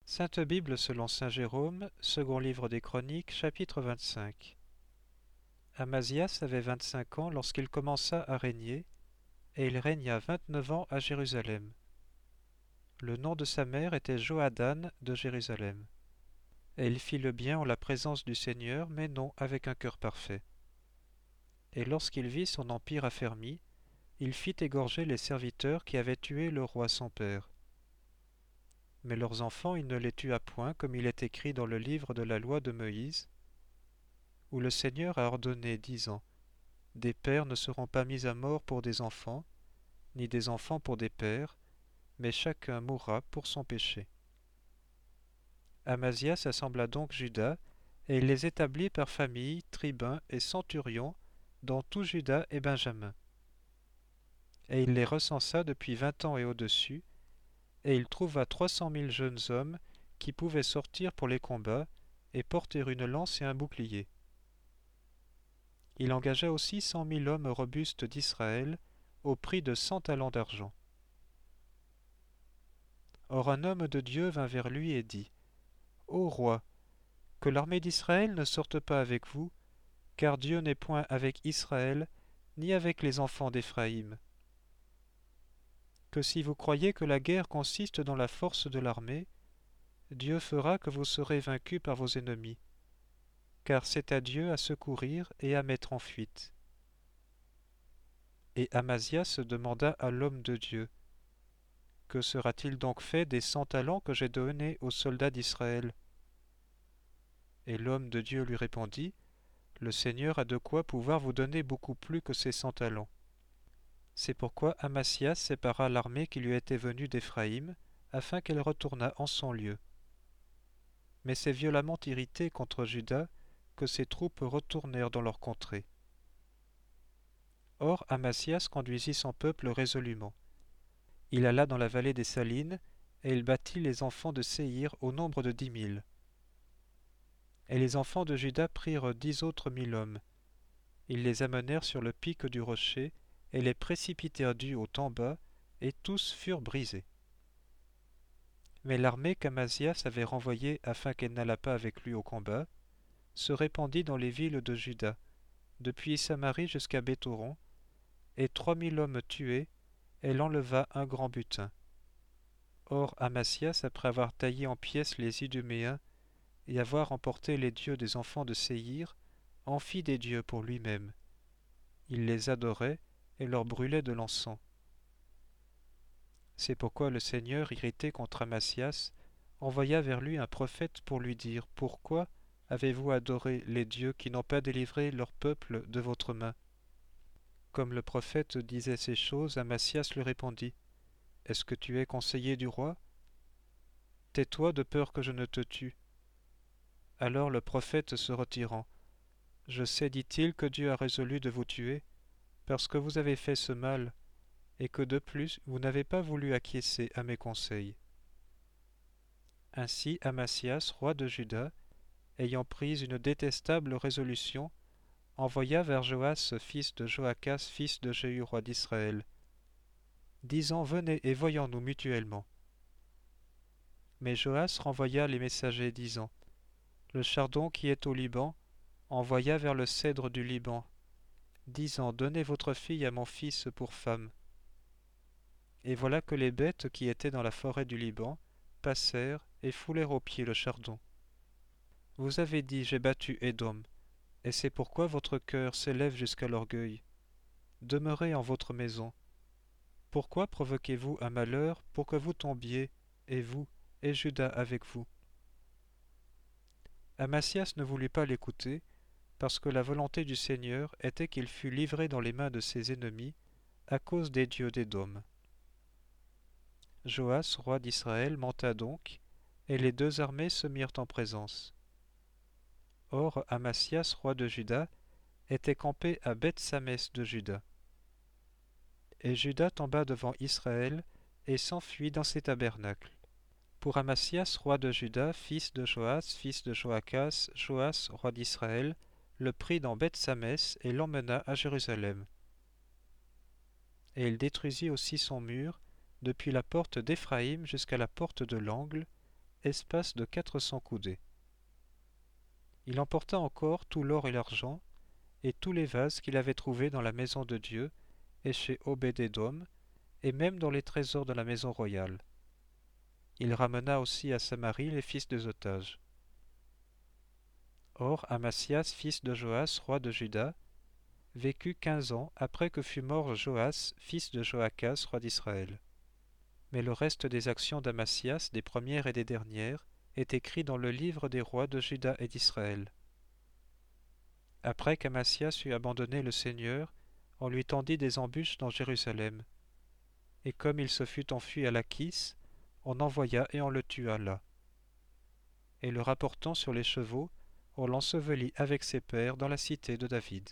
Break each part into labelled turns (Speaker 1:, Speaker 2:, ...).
Speaker 1: Sainte Bible selon saint Jérôme, second livre des Chroniques, chapitre 25. Amazias avait 25 ans lorsqu'il commença à régner, et il régna 29 ans à Jérusalem. Le nom de sa mère était Johadan de Jérusalem. Et il fit le bien en la présence du Seigneur, mais non avec un cœur parfait. Et lorsqu'il vit son empire affermi, il fit égorger les serviteurs qui avaient tué le roi son père. Mais leurs enfants il ne les tua point, comme il est écrit dans le livre de la loi de Moïse, où le Seigneur a ordonné, disant, « Des pères ne seront pas mis à mort pour des enfants, ni des enfants pour des pères, mais chacun mourra pour son péché. » Amazias assembla donc Juda, et il les établit par famille, tribuns et centurions, dans tout Juda et Benjamin. Et il les recensa depuis 20 ans et au-dessus, et il trouva 300 000 jeunes hommes qui pouvaient sortir pour les combats et porter une lance et un bouclier. Il engagea aussi 100 000 hommes robustes d'Israël au prix de 100 talents d'argent. Or un homme de Dieu vint vers lui et dit, « Ô roi, que l'armée d'Israël ne sorte pas avec vous, car Dieu n'est point avec Israël, ni avec les enfants d'Éphraïm. Que si vous croyez que la guerre consiste dans la force de l'armée, Dieu fera que vous serez vaincus par vos ennemis, car c'est à Dieu à secourir et à mettre en fuite. » Et Amazias demanda à l'homme de Dieu, « Que sera-t-il donc fait des 100 talents que j'ai donnés aux soldats d'Israël » Et l'homme de Dieu lui répondit, « Le Seigneur a de quoi pouvoir vous donner beaucoup plus que ces 100 talents. » C'est pourquoi Amasias sépara l'armée qui lui était venue d'Éphraïm, afin qu'elle retournât en son lieu. Mais c'est violemment irrité contre Juda que ses troupes retournèrent dans leur contrée. Or Amasias conduisit son peuple résolument. Il alla dans la vallée des Salines, et il battit les enfants de Séhir au nombre de 10 000. Et les enfants de Juda prirent 10 autres 1000 hommes. Ils les amenèrent sur le pic du rocher, et les précipitèrent du haut en bas, et tous furent brisés. Mais l'armée qu'Amasias avait renvoyée afin qu'elle n'allât pas avec lui au combat, se répandit dans les villes de Juda, depuis Samarie jusqu'à Béthoron, et 3000 hommes tués, elle enleva un grand butin. Or Amasias, après avoir taillé en pièces les Iduméens, et avoir emporté les dieux des enfants de Séhir, en fit des dieux pour lui-même. Il les adorait et leur brûlait de l'encens. C'est pourquoi le Seigneur, irrité contre Amasias, envoya vers lui un prophète pour lui dire, « Pourquoi avez-vous adoré les dieux qui n'ont pas délivré leur peuple de votre main ?» Comme le prophète disait ces choses, Amasias lui répondit, « Est-ce que tu es conseiller du roi? Tais-toi de peur que je ne te tue. » Alors le prophète se retirant, « Je sais, dit-il, que Dieu a résolu de vous tuer, parce que vous avez fait ce mal, et que de plus vous n'avez pas voulu acquiescer à mes conseils. » Ainsi Amasias, roi de Juda, ayant pris une détestable résolution, envoya vers Joas, fils de Joachas, fils de Jéhu, roi d'Israël, disant, « Venez et voyons-nous mutuellement. » Mais Joas renvoya les messagers, disant, « Le chardon qui est au Liban envoya vers le cèdre du Liban, disant, « Donnez votre fille à mon fils pour femme. » Et voilà que les bêtes qui étaient dans la forêt du Liban passèrent et foulèrent aux pieds le chardon. Vous avez dit, « J'ai battu Édom », et c'est pourquoi votre cœur s'élève jusqu'à l'orgueil. Demeurez en votre maison. Pourquoi provoquez-vous un malheur pour que vous tombiez, et vous, et Juda avec vous? Amasias ne voulut pas l'écouter, parce que la volonté du Seigneur était qu'il fût livré dans les mains de ses ennemis à cause des dieux d'Édom. Joas, roi d'Israël, monta donc, et les deux armées se mirent en présence. Or Amasias, roi de Juda, était campé à Beth-Samès de Juda. Et Juda tomba devant Israël et s'enfuit dans ses tabernacles. Pour Amasias, roi de Juda, fils de Joas, fils de Joachas, Joas, roi d'Israël, le prit dans Beth-Samès et l'emmena à Jérusalem. Et il détruisit aussi son mur, depuis la porte d'Éphraïm jusqu'à la porte de l'angle, espace de 400 coudées. Il emporta encore tout l'or et l'argent, et tous les vases qu'il avait trouvés dans la maison de Dieu, et chez Obed-Édom, et même dans les trésors de la maison royale. Il ramena aussi à Samarie les fils des otages. Or, Amasias, fils de Joas, roi de Juda, vécut 15 ans après que fut mort Joas, fils de Joachaz, roi d'Israël. Mais le reste des actions d'Amasias, des premières et des dernières, est écrit dans le livre des rois de Juda et d'Israël. Après qu'Amasias eut abandonné le Seigneur, on lui tendit des embûches dans Jérusalem. Et comme il se fut enfui à Lachis, on envoya et on le tua là. Et le rapportant sur les chevaux, on l'ensevelit avec ses pères dans la cité de David.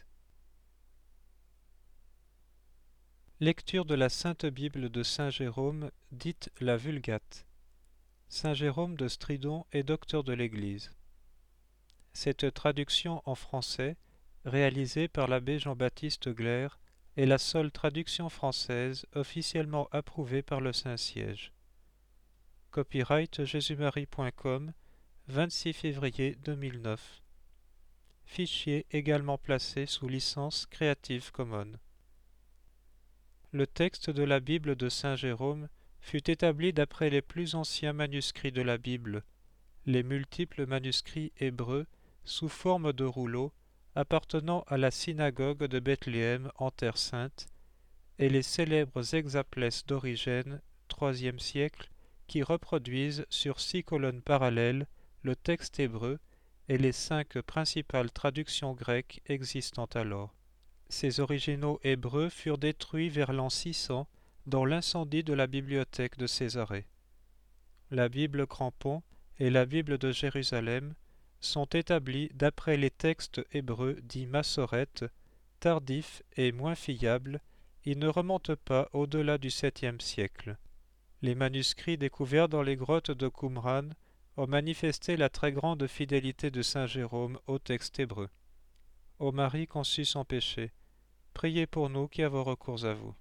Speaker 1: Lecture de la Sainte Bible de Saint Jérôme, dite la Vulgate. Saint Jérôme de Stridon est docteur de l'Église. Cette traduction en français, réalisée par l'abbé Jean-Baptiste Glaire, est la seule traduction française officiellement approuvée par le Saint-Siège. Copyright jésus-marie.com, 26 février 2009. Fichier également placé sous licence Creative Commons. Le texte de la Bible de Saint Jérôme fut établi d'après les plus anciens manuscrits de la Bible, les multiples manuscrits hébreux sous forme de rouleaux appartenant à la synagogue de Bethléem en Terre Sainte, et les célèbres hexaplès d'Origène, IIIe siècle, qui reproduisent sur 6 colonnes parallèles le texte hébreu et les 5 principales traductions grecques existant alors. Ces originaux hébreux furent détruits vers l'an 600 dans l'incendie de la bibliothèque de Césarée. La Bible Crampon et la Bible de Jérusalem sont établis d'après les textes hébreux dits massorètes, tardifs et moins fiables. Ils ne remontent pas au-delà du 7e siècle. Les manuscrits découverts dans les grottes de Qumran ont manifesté la très grande fidélité de saint Jérôme au texte hébreu. Ô Marie conçue sans péché, priez pour nous qui avons recours à vous.